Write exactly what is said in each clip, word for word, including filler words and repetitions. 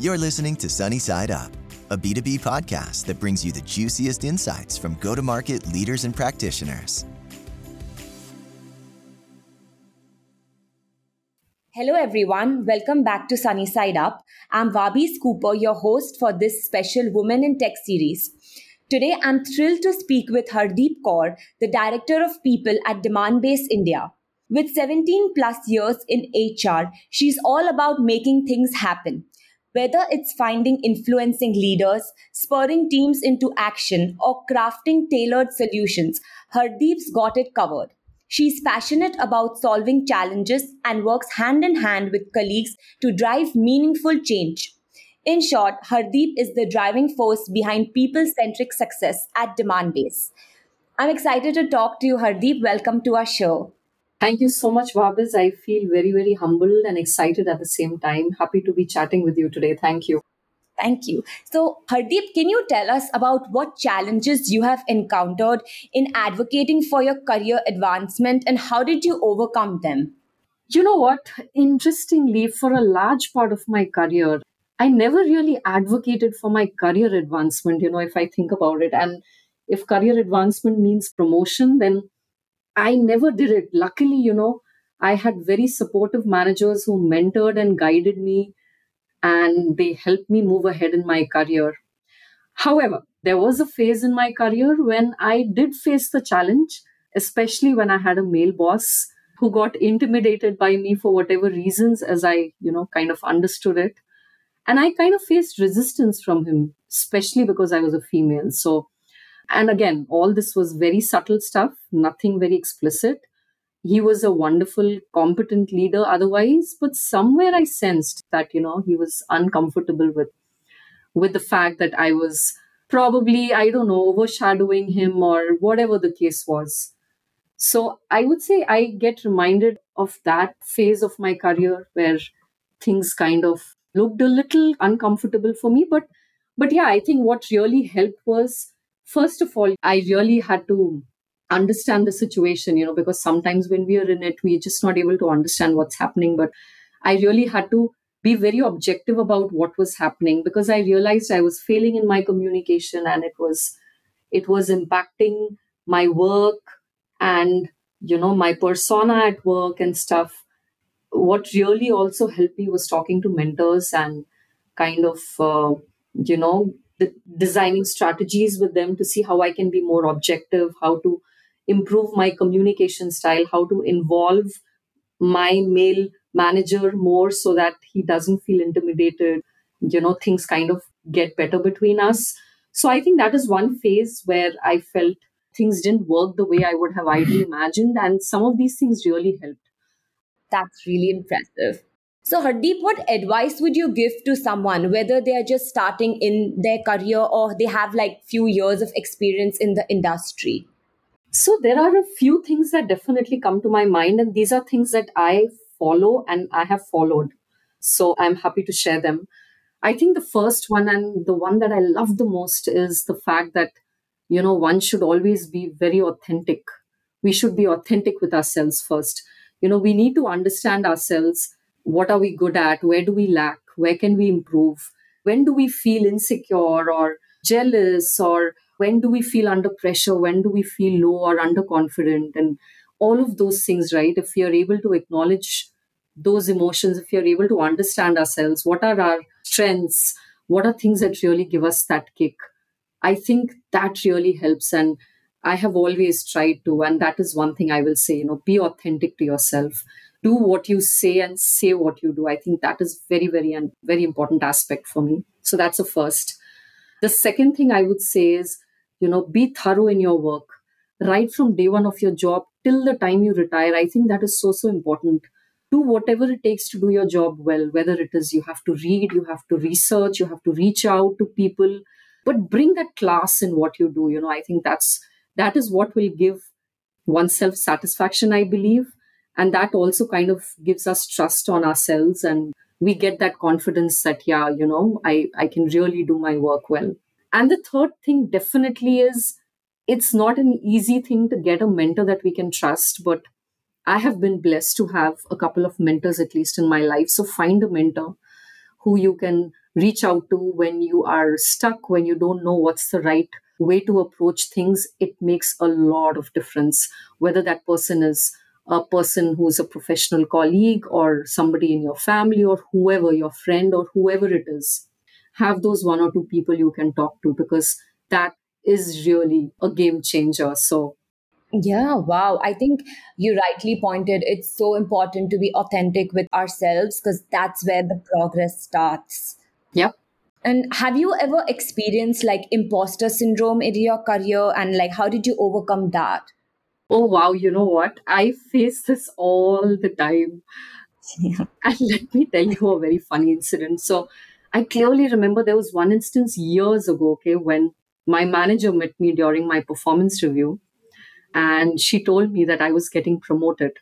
You're listening to Sunny Side Up, a B two B podcast that brings you the juiciest insights from go-to-market leaders and practitioners. Hello everyone, welcome back to Sunny Side Up. I'm Vabis Cooper, your host for this special Women in Tech series. Today I'm thrilled to speak with Hardeep Kaur, the Director of People at Demandbase India. With seventeen plus years in H R, she's all about making things happen. Whether it's finding influencing leaders, spurring teams into action, or crafting tailored solutions, Hardeep's got it covered. She's passionate about solving challenges and works hand in hand with colleagues to drive meaningful change. In short, Hardeep is the driving force behind people centric success at Demandbase. I'm excited to talk to you, Hardeep. Welcome to our show. Thank you so much, Vabis. I feel very, very humbled and excited at the same time. Happy to be chatting with you today. Thank you. Thank you. So, Hardeep, can you tell us about what challenges you have encountered in advocating for your career advancement and how did you overcome them? You know what? Interestingly, for a large part of my career, I never really advocated for my career advancement, you know, if I think about it. And if career advancement means promotion, then I never did it. Luckily, you know, I had very supportive managers who mentored and guided me, and they helped me move ahead in my career. However, there was a phase in my career when I did face the challenge, especially when I had a male boss who got intimidated by me for whatever reasons, as I, you know, kind of understood it. And I kind of faced resistance from him, especially because I was a female. So, and again, all this was very subtle stuff, nothing very explicit. He was a wonderful, competent leader otherwise, but somewhere I sensed that, you know, he was uncomfortable with, with the fact that I was probably, I don't know, overshadowing him or whatever the case was. So I would say I get reminded of that phase of my career where things kind of looked a little uncomfortable for me. But but yeah, I think what really helped was, first of all, I really had to understand the situation, you know, because sometimes when we are in it, we're just not able to understand what's happening. But I really had to be very objective about what was happening because I realized I was failing in my communication and it was it was impacting my work and you know my persona at work and stuff. What really also helped me was talking to mentors and kind of uh, you know d- designing strategies with them to see how I can be more objective, how to improve my communication style, how to involve my male manager more so that he doesn't feel intimidated. You know, things kind of get better between us. So I think that is one phase where I felt things didn't work the way I would have ideally imagined. And some of these things really helped. That's really impressive. So, Hardeep, what advice would you give to someone, whether they are just starting in their career or they have like few years of experience in the industry? So there are a few things that definitely come to my mind, and these are things that I follow and I have followed. So I'm happy to share them. I think the first one and the one that I love the most is the fact that, you know, one should always be very authentic. We should be authentic with ourselves first. You know, we need to understand ourselves. What are we good at? Where do we lack? Where can we improve? When do we feel insecure or jealous? Or when do we feel under pressure? When do we feel low or underconfident? And all of those things, right? If we are able to acknowledge those emotions, if you're able to understand ourselves, what are our strengths, what are things that really give us that kick, I think that really helps. And I have always tried to, and that is one thing I will say, you know, be authentic to yourself. Do what you say and say what you do. I think that is very, very, and very important aspect for me. So that's the first. The second thing I would say is, you know, be thorough in your work. Right from day one of your job till the time you retire, I think that is so, so important. Do whatever it takes to do your job well, whether it is you have to read, you have to research, you have to reach out to people, but bring that class in what you do. You know, I think that's that is what will give oneself satisfaction, I believe. And that also kind of gives us trust on ourselves. And we get that confidence that, yeah, you know, I, I can really do my work well. And the third thing definitely is it's not an easy thing to get a mentor that we can trust, but I have been blessed to have a couple of mentors, at least in my life. So find a mentor who you can reach out to when you are stuck, when you don't know what's the right way to approach things, it makes a lot of difference. Whether that person is a person who's a professional colleague or somebody in your family or whoever, your friend or whoever it is, have those one or two people you can talk to, because that is really a game changer. So, Yeah, wow. I think you rightly pointed it's so important to be authentic with ourselves because that's where the progress starts. yeah. And have you ever experienced like imposter syndrome in your career and like how did you overcome that? Oh, wow. You know what? I face this all the time. Yeah. And let me tell you a very funny incident. So, I clearly remember there was one instance years ago, okay, when my manager met me during my performance review and she told me that I was getting promoted.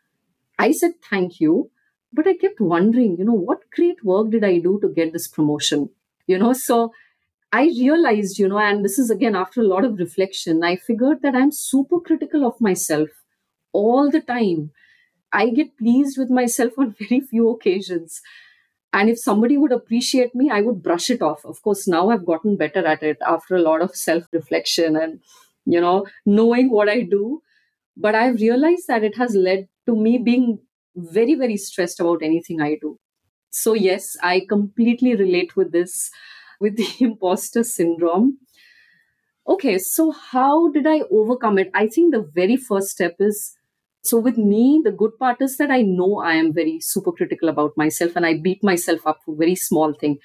I said, thank you. But I kept wondering, you know, what great work did I do to get this promotion? You know, so I realized, you know, and this is again after a lot of reflection, I figured that I'm super critical of myself all the time. I get pleased with myself on very few occasions. And if somebody would appreciate me, I would brush it off. Of course, now I've gotten better at it after a lot of self reflection and, you know, knowing what I do. But I've realized that it has led to me being very, very stressed about anything I do. So, yes, I completely relate with this, with the imposter syndrome. Okay, so how did I overcome it? I think the very first step is, so with me, the good part is that I know I am very super critical about myself and I beat myself up for very small thing.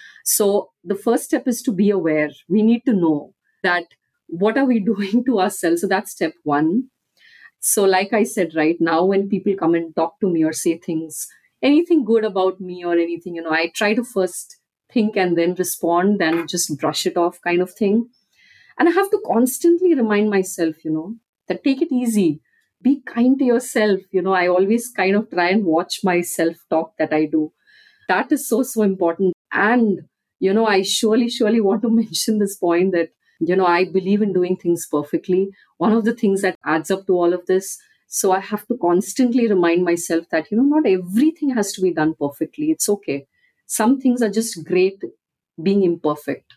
So the first step is to be aware. We need to know that what are we doing to ourselves? So that's step one. So, like I said, right now, when people come and talk to me or say things, anything good about me or anything, you know, I try to first think and then respond, then just brush it off kind of thing. And I have to constantly remind myself, you know, that take it easy, be kind to yourself. You know, I always kind of try and watch my self talk that I do. That is so, so important. And, you know, I surely, surely want to mention this point that, you know, I believe in doing things perfectly. One of the things that adds up to all of this. So I have to constantly remind myself that, you know, not everything has to be done perfectly. It's okay. Some things are just great being imperfect.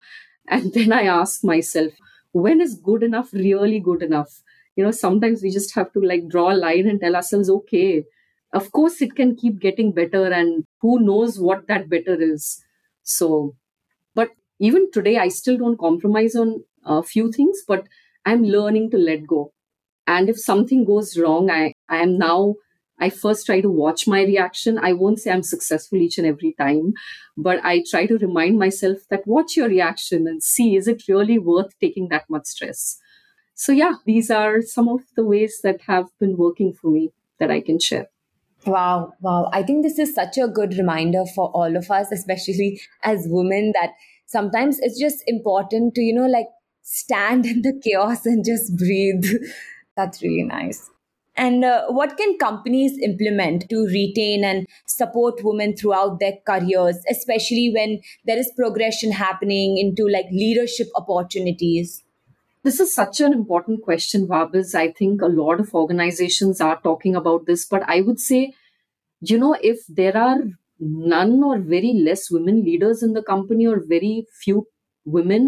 And then I ask myself, when is good enough really good enough? You know, sometimes we just have to like draw a line and tell ourselves, okay, of course it can keep getting better, and who knows what that better is. So, but even today, I still don't compromise on a few things, but I'm learning to let go. And if something goes wrong, I, I am now, I first try to watch my reaction. I won't say I'm successful each and every time, but I try to remind myself that watch your reaction and see, is it really worth taking that much stress? So, yeah, these are some of the ways that have been working for me that I can share. Wow, wow. I think this is such a good reminder for all of us, especially as women, that sometimes it's just important to, you know, like stand in the chaos and just breathe. That's really nice. And uh, what can companies implement to retain and support women throughout their careers, especially when there is progression happening into like leadership opportunities? This is such an important question, Vabis. I think a lot of organizations are talking about this, but I would say, you know, if there are none or very less women leaders in the company or very few women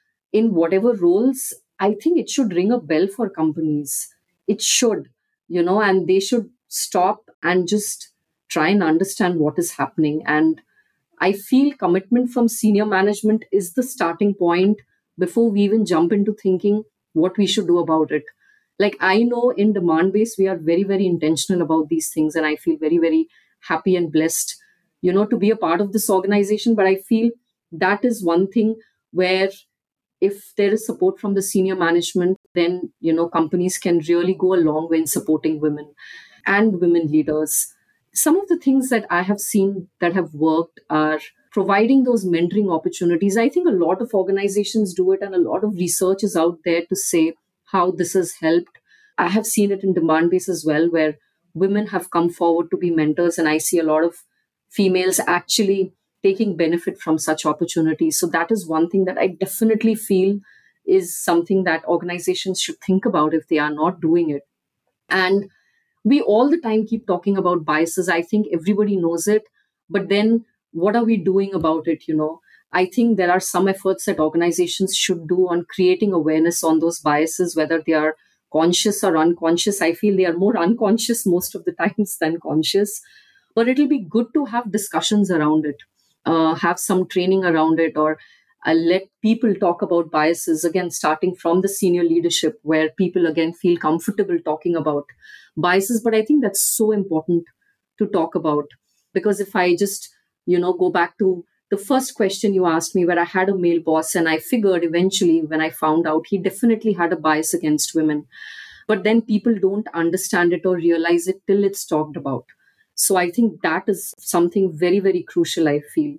in whatever roles, I think it should ring a bell for companies. It should, you know, and they should stop and just try and understand what is happening. And I feel commitment from senior management is the starting point before we even jump into thinking what we should do about it. Like, I know in demand base, we are very, very intentional about these things. And I feel very, very happy and blessed, you know, to be a part of this organization. But I feel that is one thing where if there is support from the senior management, then, you know, companies can really go a long way in supporting women and women leaders. Some of the things that I have seen that have worked are providing those mentoring opportunities. I think a lot of organizations do it, and a lot of research is out there to say how this has helped. I have seen it in demand base as well, where women have come forward to be mentors, and I see a lot of females actually taking benefit from such opportunities. So that is one thing that I definitely feel is something that organizations should think about if they are not doing it. And we all the time keep talking about biases. I think everybody knows it. But then what are we doing about it? You know, I think there are some efforts that organizations should do on creating awareness on those biases, whether they are conscious or unconscious. I feel they are more unconscious most of the times than conscious, but it'll be good to have discussions around it, uh, have some training around it, or uh, let people talk about biases, again starting from the senior leadership, where people again feel comfortable talking about biases. But I think that's so important to talk about, because if I just, you know, go back to the first question you asked me, where I had a male boss, and I figured eventually when I found out he definitely had a bias against women, but then people don't understand it or realize it till it's talked about. So I think that is something very, very crucial, I feel.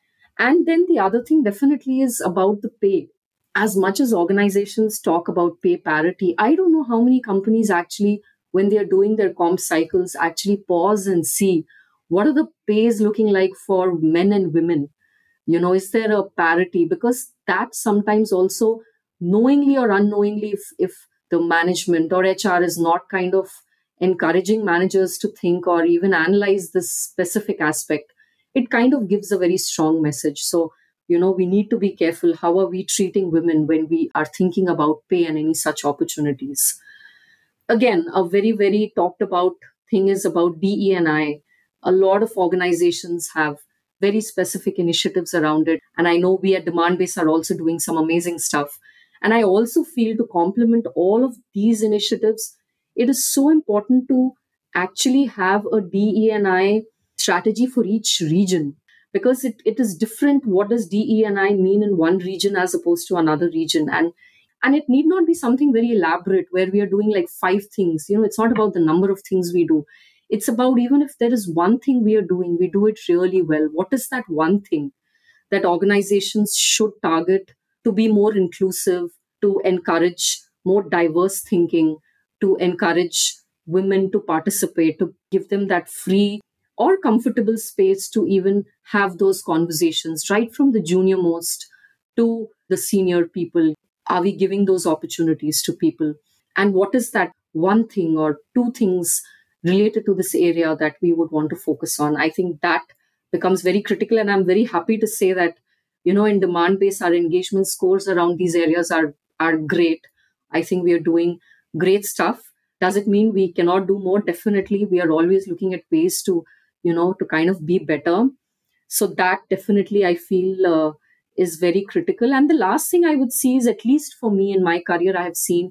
And then the other thing definitely is about the pay. As much as organizations talk about pay parity, I don't know how many companies actually, when they are doing their comp cycles, actually pause and see what are the pays looking like for men and women. You know, is there a parity? Because that sometimes also, knowingly or unknowingly, if, if the management or H R is not kind of encouraging managers to think or even analyze this specific aspect, it kind of gives a very strong message. So, you know, we need to be careful. How are we treating women when we are thinking about pay and any such opportunities? Again, a very, very talked about thing is about D E and I. A lot of organizations have very specific initiatives around it. And I know we at Demand Base are also doing some amazing stuff. And I also feel, to complement all of these initiatives, it is so important to actually have a D E and I strategy for each region, because it, it is different. What does D E and I mean in one region as opposed to another region? And and it need not be something very elaborate where we are doing like five things. You know, it's not about the number of things we do. It's about, even if there is one thing we are doing, we do it really well. What is that one thing that organizations should target to be more inclusive, to encourage more diverse thinking, to encourage women to participate, to give them that free or comfortable space to even have those conversations, right from the junior most to the senior people? Are we giving those opportunities to people? And what is that one thing or two things related to this area that we would want to focus on? I think that becomes very critical. And I'm very happy to say that, you know, in Demand Base, our engagement scores around these areas are, are great. I think we are doing great stuff. Does it mean we cannot do more? Definitely. We are always looking at ways to, you know, to kind of be better. So that definitely I feel uh, is very critical. And the last thing I would see is, at least for me in my career, I have seen,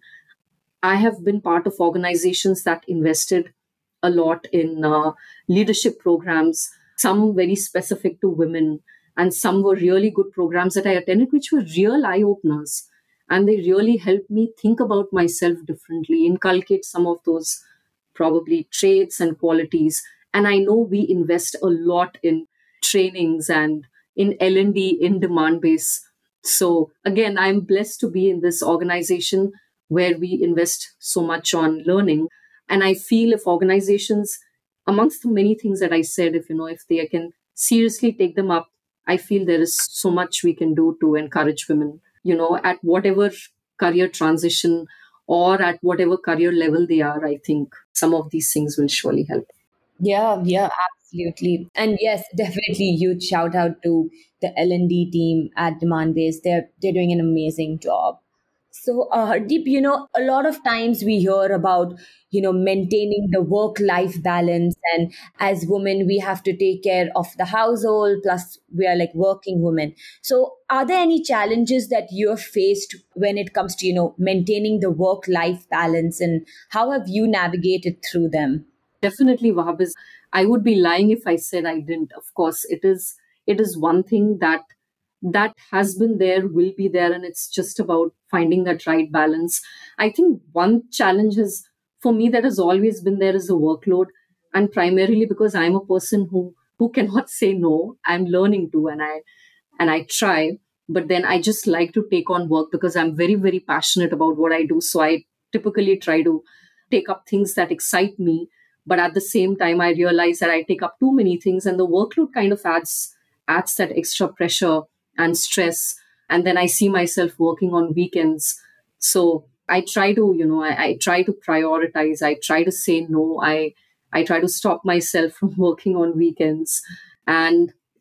I have been part of organizations that invested a lot in uh, leadership programs, some very specific to women, and some were really good programs that I attended, which were real eye openers. And they really helped me think about myself differently, inculcate some of those probably traits and qualities. And I know we invest a lot in trainings and in L and D in Demand Base. So again, I'm blessed to be in this organization where we invest so much on learning. And I feel if organizations, amongst the many things that I said, if you know, if they can seriously take them up, I feel there is so much we can do to encourage women, you know, at whatever career transition or at whatever career level they are. I think some of these things will surely help. Yeah, yeah, absolutely. And yes, definitely huge shout out to the L and D team at Demand Base. They're they're doing an amazing job. So, uh, Hardeep, you know, a lot of times we hear about, you know, maintaining the work-life balance, and as women, we have to take care of the household, plus we are like working women. So, are there any challenges that you have faced when it comes to, you know, maintaining the work-life balance, and how have you navigated through them? Definitely, Wahab, is I would be lying if I said I didn't. Of course, it is it is one thing that that has been there, will be there, and it's just about finding that right balance. I think one challenge is, for me, that has always been there, is the workload. And primarily because I'm a person who who cannot say no. I'm learning to, and I and I try, but then I just like to take on work because I'm very, very passionate about what I do. So I typically try to take up things that excite me. But at the same time, I realize that I take up too many things, and the workload kind of adds adds that extra pressure and stress. And then I see myself working on weekends. So I try to, you know, I, I try to prioritize. I try to say no. I I try to stop myself from working on weekends. And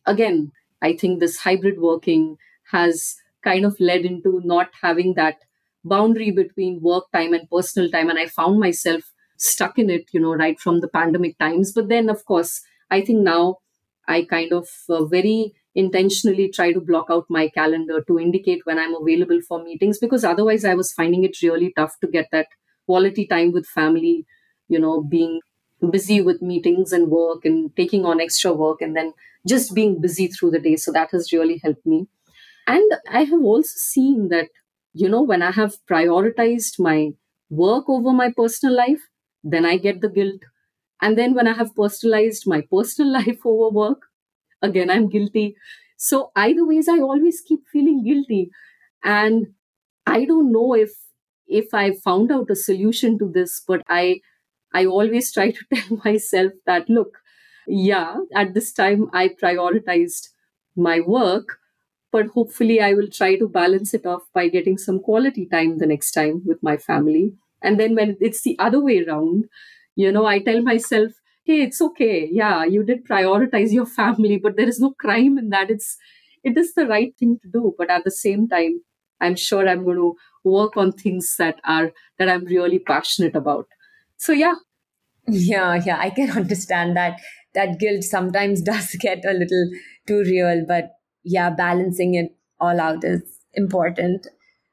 again, I think this hybrid working has kind of led into not having that boundary between work time and personal time. And I found myself stuck in it, you know, right from the pandemic times. But then, of course, I think now I kind of uh, very intentionally try to block out my calendar to indicate when I'm available for meetings, because otherwise I was finding it really tough to get that quality time with family, you know, being busy with meetings and work and taking on extra work and then just being busy through the day. So that has really helped me. And I have also seen that, you know, when I have prioritized my work over my personal life, then I get the guilt. And then when I have personalized my personal life over work, again, I'm guilty. So either ways, I always keep feeling guilty. And I don't know if if I found out a solution to this, but I I always try to tell myself that, look, yeah, at this time I prioritized my work, but hopefully I will try to balance it off by getting some quality time the next time with my family. And then when it's the other way around, you know, I tell myself, hey, it's okay. Yeah, you did prioritize your family, but there is no crime in that. It's it is the right thing to do. But at the same time, I'm sure I'm going to work on things that are that I'm really passionate about. So yeah. Yeah, yeah, I can understand that. That guilt sometimes does get a little too real, but yeah, balancing it all out is important.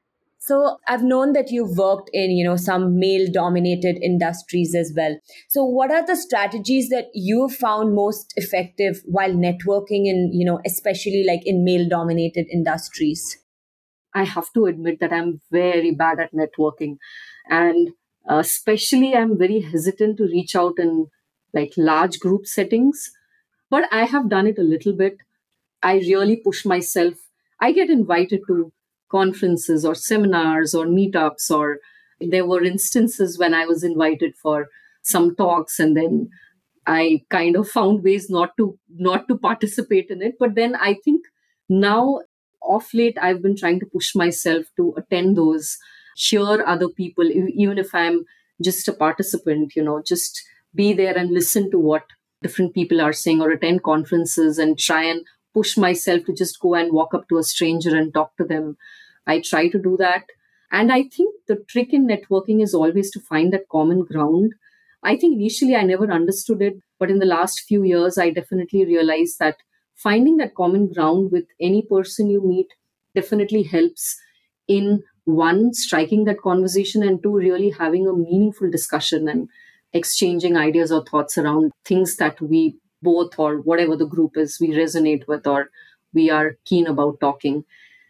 So I've known that you've worked in, you know, some male dominated industries as well. So what are the strategies that you found most effective while networking in, you know, especially like in male dominated industries? I have to admit that I'm very bad at networking. And uh, especially, I'm very hesitant to reach out in like large group settings. But I have done it a little bit. I really push myself. I get invited to conferences or seminars or meetups, or there were instances when I was invited for some talks, and then I kind of found ways not to not to participate in it. But then I think now, off late, I've been trying to push myself to attend those, hear other people, e- even if I'm just a participant, you know, just be there and listen to what different people are saying, or attend conferences and try and push myself to just go and walk up to a stranger and talk to them. I try to do that. And I think the trick in networking is always to find that common ground. I think initially I never understood it, but in the last few years, I definitely realized that finding that common ground with any person you meet definitely helps in one, striking that conversation, and two, really having a meaningful discussion and exchanging ideas or thoughts around things that we both, or whatever the group is, we resonate with or we are keen about talking.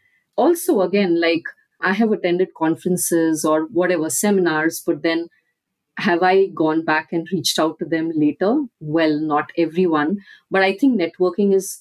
Also, again, like I have attended conferences or whatever seminars, but then have I gone back and reached out to them later? Well, not everyone, but I think networking is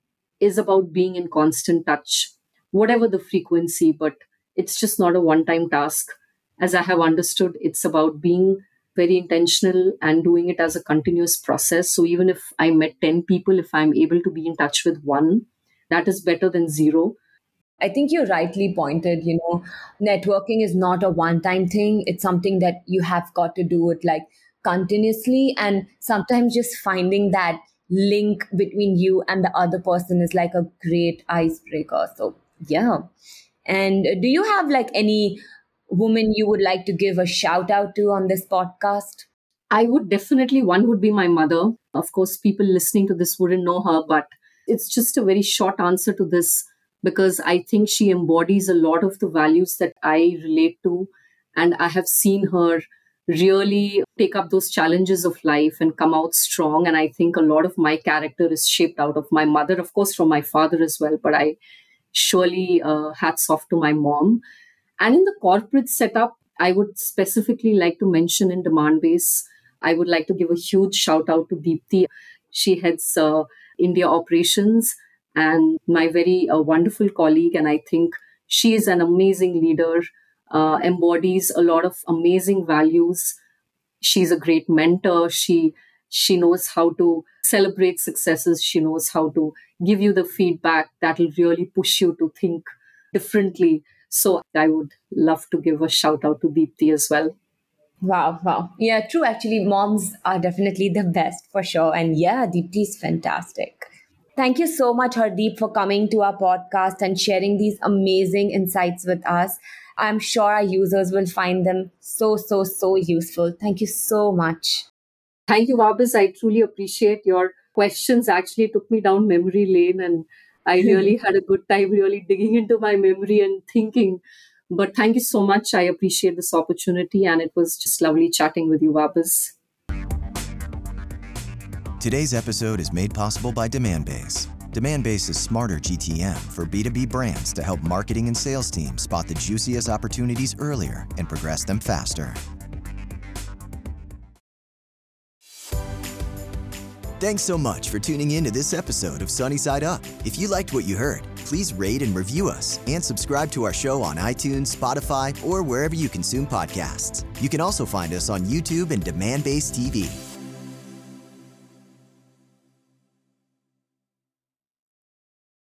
is about being in constant touch, whatever the frequency, but it's just not a one time task. As I have understood, it's about being very intentional and doing it as a continuous process. So even if I met ten people, if I'm able to be in touch with one, that is better than zero. I think you rightly pointed, you know, networking is not a one time thing. It's something that you have got to do it like continuously. And sometimes just finding that link between you and the other person is like a great icebreaker. So, yeah. And do you have like any woman you would like to give a shout out to on this podcast? I would definitely, one would be my mother. Of course, people listening to this wouldn't know her, but it's just a very short answer to this, because I think she embodies a lot of the values that I relate to. And I have seen her really take up those challenges of life and come out strong. And I think a lot of my character is shaped out of my mother, of course, from my father as well. But I surely, uh, hats off to my mom. And in the corporate setup, I would specifically like to mention in Demand Base, I would like to give a huge shout out to Deepthi. She heads uh, India operations, and my very uh, wonderful colleague. And I think she is an amazing leader, uh, embodies a lot of amazing values. She's a great mentor. She she knows how to celebrate successes. She knows how to give you the feedback that will really push you to think differently. So I would love to give a shout out to Deepthi as well. Wow, wow. Yeah, true. Actually, moms are definitely the best for sure. And yeah, Deepti is fantastic. Thank you so much, Hardeep, for coming to our podcast and sharing these amazing insights with us. I'm sure our users will find them so, so, so useful. Thank you so much. Thank you, Wabis. I truly appreciate your questions. Actually took me down memory lane, and I really had a good time really digging into my memory and thinking. But thank you so much. I appreciate this opportunity, and it was just lovely chatting with you, Wabis. Today's episode is made possible by Demandbase. Demandbase is smarter G T M for B two B brands to help marketing and sales teams spot the juiciest opportunities earlier and progress them faster. Thanks so much for tuning in to this episode of Sunny Side Up. If you liked what you heard, please rate and review us and subscribe to our show on iTunes, Spotify, or wherever you consume podcasts. You can also find us on YouTube and Demandbase T V.